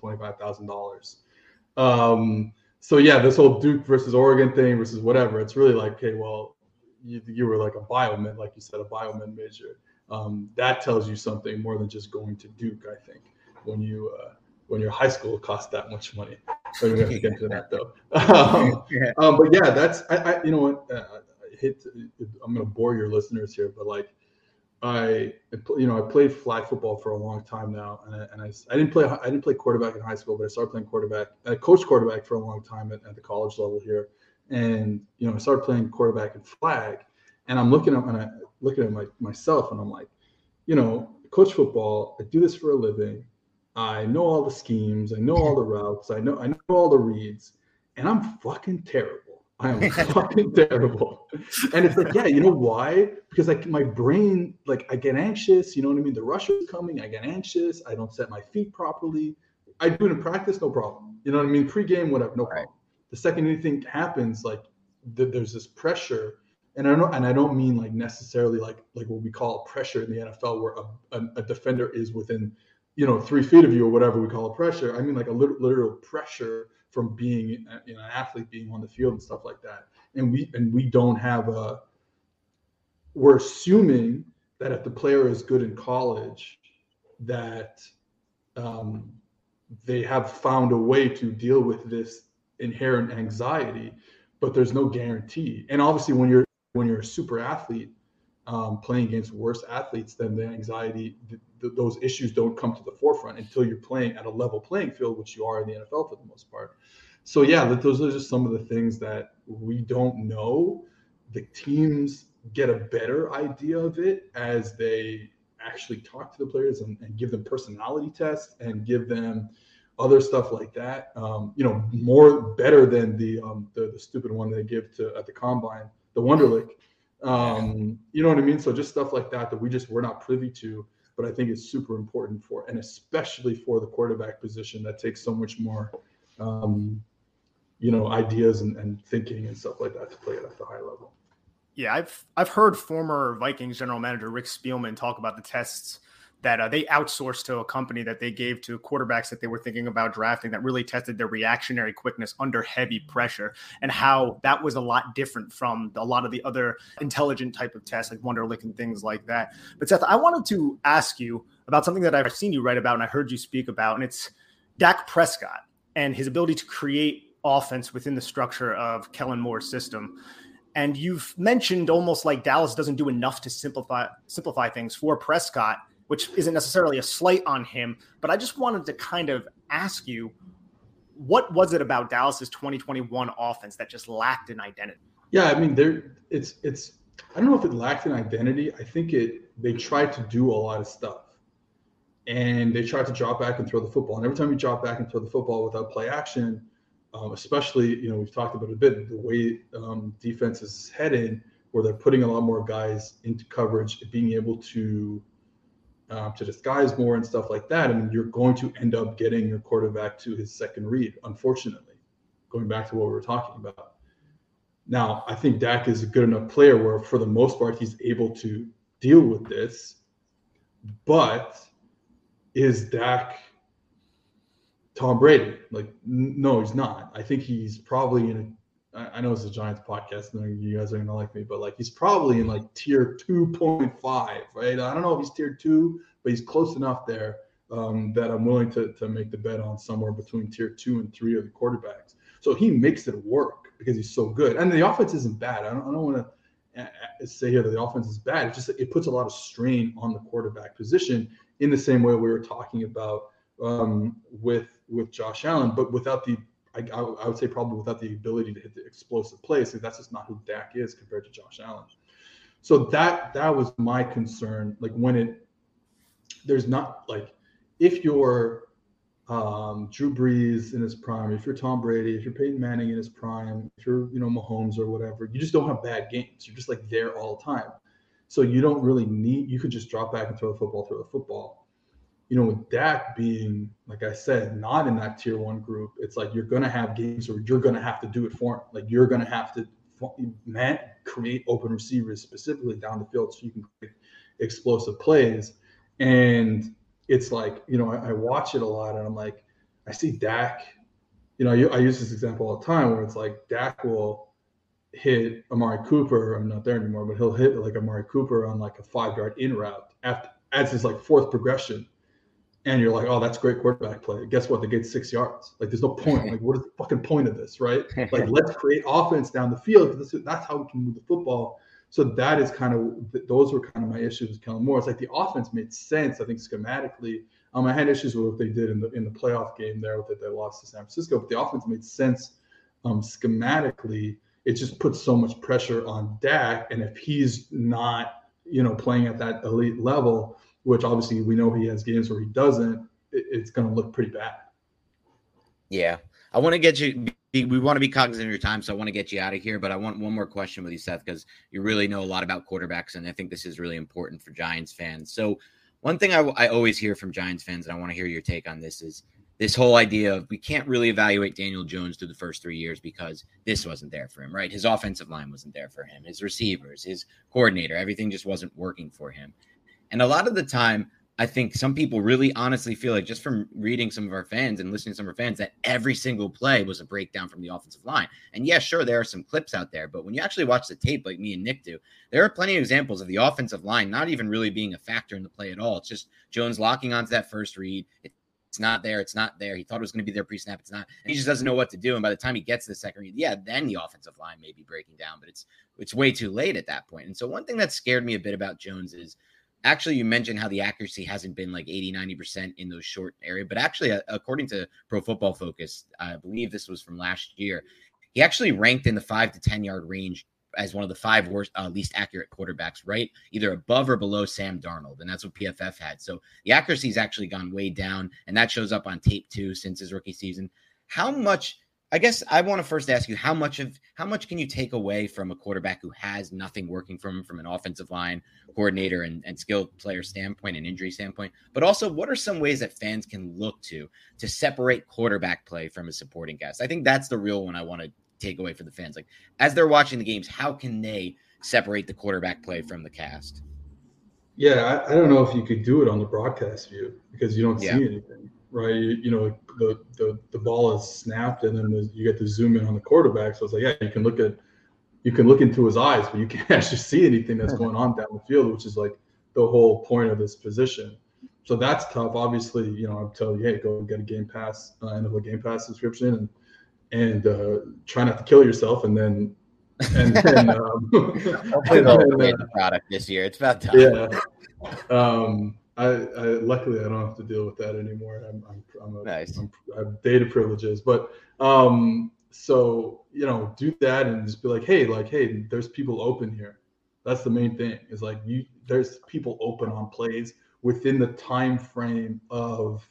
[SPEAKER 5] $25,000. So yeah, this whole Duke versus Oregon thing versus whatever, it's really like, okay, well, you were like a biomed, like you said, a biomed major. That tells you something more than just going to Duke, I think, when your high school costs that much money. So we have to get into that though. But yeah, that's you know what, I'm going to bore your listeners here, but like I played flag football for a long time now, and I didn't play quarterback in high school, but I started playing quarterback. I coached quarterback for a long time at the college level here, and you know I started playing quarterback in flag, and I'm looking at myself, and I'm like, you know, coach football, I do this for a living. I know all the schemes. I know all the routes. I know all the reads, and I'm fucking terrible. I am fucking terrible. And it's like, yeah, you know why? Because like my brain, like I get anxious. You know what I mean? The rusher's coming. I get anxious. I don't set my feet properly. I do it in practice, no problem. You know what I mean? Pre-game, whatever, no problem. The second anything happens, like there's this pressure, and I don't mean like necessarily like what we call pressure in the NFL, where a defender is within 3 feet of you or whatever we call a pressure. I mean like a literal pressure from being an athlete, being on the field and stuff like that. And we don't have we're assuming that if the player is good in college, that they have found a way to deal with this inherent anxiety, but there's no guarantee. And obviously when you're a super athlete, playing against worse athletes, then the anxiety, those issues don't come to the forefront until you're playing at a level playing field, which you are in the NFL for the most part. So yeah, those are just some of the things that we don't know. The teams get a better idea of it as they actually talk to the players and give them personality tests and give them other stuff like that. More better than the stupid one they give at the combine, the Wonderlic. You know what I mean? So just stuff like that we're not privy to, but I think it's super important for, and especially for the quarterback position that takes so much more, ideas and thinking and stuff like that to play it at the high level.
[SPEAKER 2] Yeah, I've heard former Vikings general manager Rick Spielman talk about the tests that they outsourced to a company that they gave to quarterbacks that they were thinking about drafting that really tested their reactionary quickness under heavy pressure, and how that was a lot different from a lot of the other intelligent type of tests like Wonderlic and things like that. But Seth, I wanted to ask you about something that I've seen you write about and I heard you speak about, and it's Dak Prescott and his ability to create offense within the structure of Kellen Moore's system. And you've mentioned almost like Dallas doesn't do enough to simplify things for Prescott, which isn't necessarily a slight on him. But I just wanted to kind of ask you, what was it about Dallas's 2021 offense that just lacked an identity?
[SPEAKER 5] Yeah, I mean, it's I don't know if it lacked an identity. I think they tried to do a lot of stuff. And they tried to drop back and throw the football. And every time you drop back and throw the football without play action, especially, we've talked about it a bit, the way defense is headed, where they're putting a lot more guys into coverage, being able to disguise more and stuff like that. I mean, you're going to end up getting your quarterback to his second read, unfortunately, going back to what we were talking about. Now, I think Dak is a good enough player where, for the most part, he's able to deal with this. But is Dak Tom Brady? Like, no, he's not. I think he's probably I know it's a Giants podcast, and you guys are going to like me, but like he's probably in like tier 2.5, right? I don't know if he's tier 2, but he's close enough there that I'm willing to make the bet on somewhere between tier 2 and 3 of the quarterbacks. So he makes it work because he's so good. And the offense isn't bad. I don't want to say here that the offense is bad. It's just it puts a lot of strain on the quarterback position in the same way we were talking about with Josh Allen, but without the I would say probably without the ability to hit the explosive plays. So that's just not who Dak is compared to Josh Allen. So that was my concern. Like there's not like, if you're Drew Brees in his prime, if you're Tom Brady, if you're Peyton Manning in his prime, if you're Mahomes or whatever, you just don't have bad games. You're just like there all the time. So you don't really you could just drop back and throw the football. With Dak being, like I said, not in that tier 1 group, it's like you're going to have games where you're going to have to do it for him. Like you're going to have to create open receivers specifically down the field so you can create explosive plays. And it's like, I watch it a lot and I'm like, I see Dak, I use this example all the time where it's like Dak will hit Amari Cooper. I'm not there anymore, but he'll hit like Amari Cooper on like a 5-yard in route as his like 4th progression. And you're like, oh, that's great quarterback play. Guess what? They get 6 yards. Like, there's no point. Like, what is the fucking point of this, right? Like, let's create offense down the field. That's how we can move the football. So that is those were kind of my issues with Kellen Moore. It's like the offense made sense, I think, schematically. I had issues with what they did in the playoff game there that they lost to San Francisco, but the offense made sense schematically. It just puts so much pressure on Dak, and if he's not, playing at that elite level, which obviously we know he has games where he doesn't, it's going to look pretty bad.
[SPEAKER 4] Yeah. I want to get you – we want to be cognizant of your time, so I want to get you out of here. But I want one more question with you, Seth, because you really know a lot about quarterbacks, and I think this is really important for Giants fans. So one thing I always hear from Giants fans, and I want to hear your take on this, is this whole idea of we can't really evaluate Daniel Jones through the first 3 years because this wasn't there for him, right? His offensive line wasn't there for him. His receivers, his coordinator, everything just wasn't working for him. And a lot of the time, I think some people really honestly feel like, just from reading some of our fans and listening to some of our fans, that every single play was a breakdown from the offensive line. And yeah, sure, there are some clips out there, but when you actually watch the tape like me and Nick do, there are plenty of examples of the offensive line not even really being a factor in the play at all. It's just Jones locking onto that first read. It's not there. It's not there. He thought it was going to be there pre-snap. It's not. He just doesn't know what to do. And by the time he gets to the second read, then the offensive line may be breaking down, but it's way too late at that point. And so one thing that scared me a bit about Jones is, actually, you mentioned how the accuracy hasn't been like 80, 90% in those short areas. But actually, according to Pro Football Focus, I believe this was from last year, he actually ranked in the 5 to 10 yard range as one of the 5 worst, least accurate quarterbacks, right? Either above or below Sam Darnold. And that's what PFF had. So the accuracy has actually gone way down. And that shows up on tape too since his rookie season. How much, I guess I want to first ask you how much can you take away from a quarterback who has nothing working for him from an offensive line coordinator and skilled player standpoint and injury standpoint, but also what are some ways that fans can look to separate quarterback play from his supporting cast? I think that's the real one I want to take away for the fans. Like, as they're watching the games, how can they separate the quarterback play from the cast?
[SPEAKER 5] Yeah, I don't know if you could do it on the broadcast view because you don't see anything, right? You know, the ball is snapped and then you get to zoom in on the quarterback. So it's like, yeah, you can look into his eyes, but you can't actually see anything that's going on down the field, which is like the whole point of this position. So that's tough. Obviously, you know, I'll tell you, hey, go get a Game Pass, NFL Game Pass subscription, and try not to kill yourself, and then
[SPEAKER 4] hopefully they'll create the product this year. It's about time.
[SPEAKER 5] Yeah. I luckily I don't have to deal with that anymore. I have data privileges, but so you know, do that and just be like, hey, there's people open here. That's the main thing. Is like there's people open on plays within the time frame of,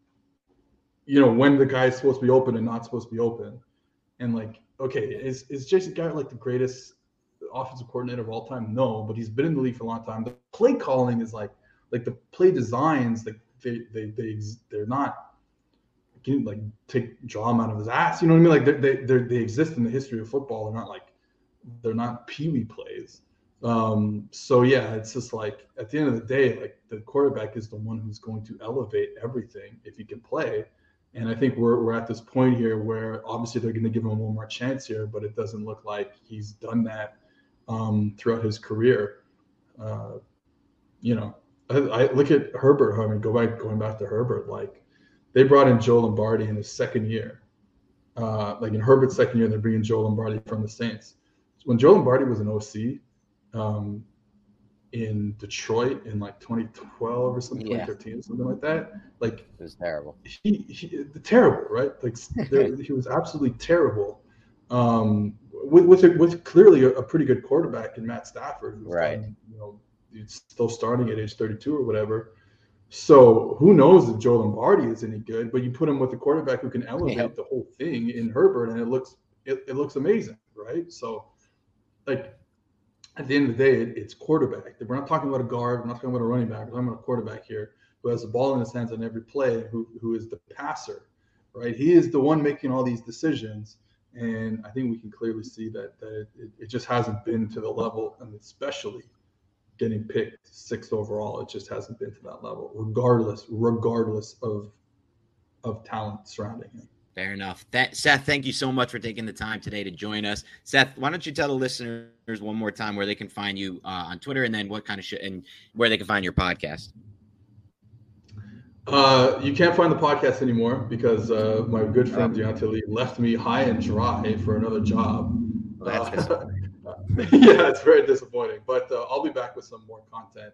[SPEAKER 5] you know, when the guy's supposed to be open and not supposed to be open. And like, okay, is Jason Garrett like the greatest offensive coordinator of all time? No, but he's been in the league for a long time. The play calling is like the play designs, like they're not, can like draw him out of his ass. You know what I mean? Like they exist in the history of football. They're not peewee plays. So yeah, it's just like at the end of the day, like the quarterback is the one who's going to elevate everything if he can play. And I think we're at this point here where obviously they're going to give him one more chance here, but it doesn't look like he's done that throughout his career. You know, I look at Herbert. I mean, going back to Herbert, like they brought in Joe Lombardi in his second year. Like in Herbert's second year, they're bringing Joe Lombardi from the Saints. When Joe Lombardi was an OC in Detroit in like 2012 or something, 2013 or something like that, like
[SPEAKER 4] it was terrible.
[SPEAKER 5] He terrible, right? Like he was absolutely terrible. With clearly a pretty good quarterback in Matt Stafford, who's
[SPEAKER 4] right?
[SPEAKER 5] You know, he's still starting at age 32 or whatever. So who knows if Joe Lombardi is any good? But you put him with a quarterback who can elevate the whole thing in Herbert, and it looks amazing, right? So, like at the end of the day, it's quarterback. We're not talking about a guard. We're not talking about a running back. We're talking about a quarterback here who has the ball in his hands on every play, who is the passer, right? He is the one making all these decisions. And I think we can clearly see that it just hasn't been to the level, and especially getting picked 6th overall, it just hasn't been to that level, regardless of talent surrounding him.
[SPEAKER 4] Fair enough. Seth, thank you so much for taking the time today to join us. Seth, why don't you tell the listeners one more time where they can find you on Twitter, and then what kind of shit and where they can find your podcast?
[SPEAKER 5] You can't find the podcast anymore because my good friend Deontay Lee left me high and dry for another job.
[SPEAKER 4] That's disappointing.
[SPEAKER 5] Yeah, it's very disappointing. But I'll be back with some more content,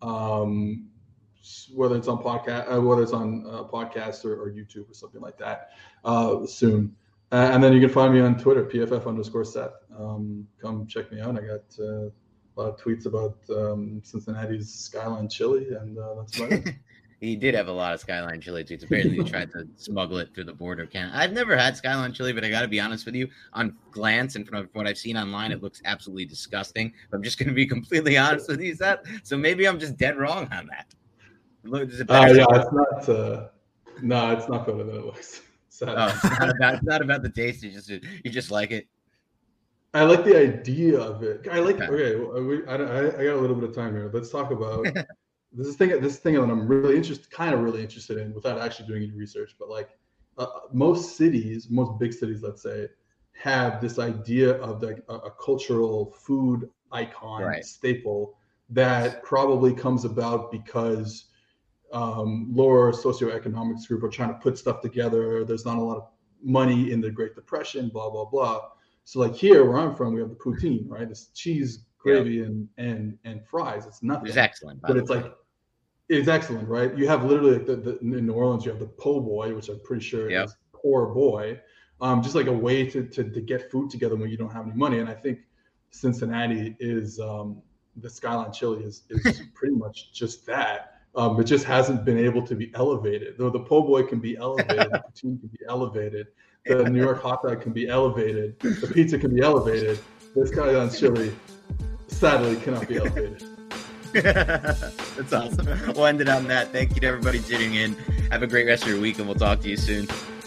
[SPEAKER 5] whether it's on podcast, podcasts or YouTube or something like that soon. And then you can find me on Twitter, PFF_Seth. Come check me out. I got a lot of tweets about Cincinnati's Skyline Chili, and that's about it.
[SPEAKER 4] He did have a lot of Skyline Chili tweets. Apparently, he tried to smuggle it through the border. I've never had Skyline Chili, but I got to be honest with you. On glance and from what I've seen online, it looks absolutely disgusting. I'm just going to be completely honest with you, Seth. So maybe I'm just dead wrong on that.
[SPEAKER 5] It's not. No, it's not better than it looks.
[SPEAKER 4] It's not about the taste. You just like it.
[SPEAKER 5] I like the idea of it. I got a little bit of time here. Let's talk about. This thing that I'm really interested in without actually doing any research, but like most big cities, let's say, have this idea of like a cultural food icon staple that probably comes about because lower socioeconomic group are trying to put stuff together. There's not a lot of money in the Great Depression, blah, blah, blah. So like here where I'm from, we have the poutine, right? This cheese, gravy, and fries. It's nothing.
[SPEAKER 4] It's excellent.
[SPEAKER 5] But it's excellent, right? You have literally in New Orleans, you have the po' boy, which I'm pretty sure is poor boy. Just like a way to get food together when you don't have any money. And I think Cincinnati is the Skyline Chili is pretty much just that. It just hasn't been able to be elevated. Though the po' boy can be elevated, the poutine can be elevated, the New York hot dog can be elevated, the pizza can be elevated. This Cayenne chili, sadly, cannot be elevated.
[SPEAKER 4] That's awesome. We'll end it on that. Thank you to everybody tuning in. Have a great rest of your week, and we'll talk to you soon.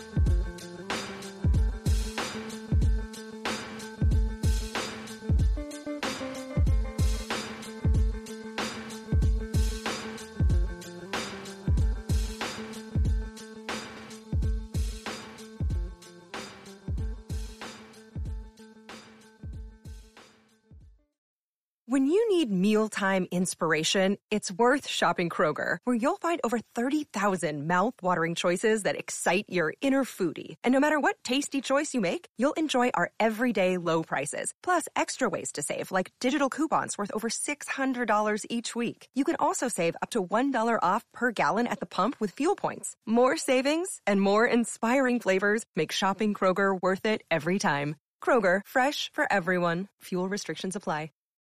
[SPEAKER 9] When you need mealtime inspiration, it's worth shopping Kroger, where you'll find over 30,000 mouth-watering choices that excite your inner foodie. And no matter what tasty choice you make, you'll enjoy our everyday low prices, plus extra ways to save, like digital coupons worth over $600 each week. You can also save up to $1 off per gallon at the pump with fuel points. More savings and more inspiring flavors make shopping Kroger worth it every time. Kroger, fresh for everyone. Fuel restrictions apply.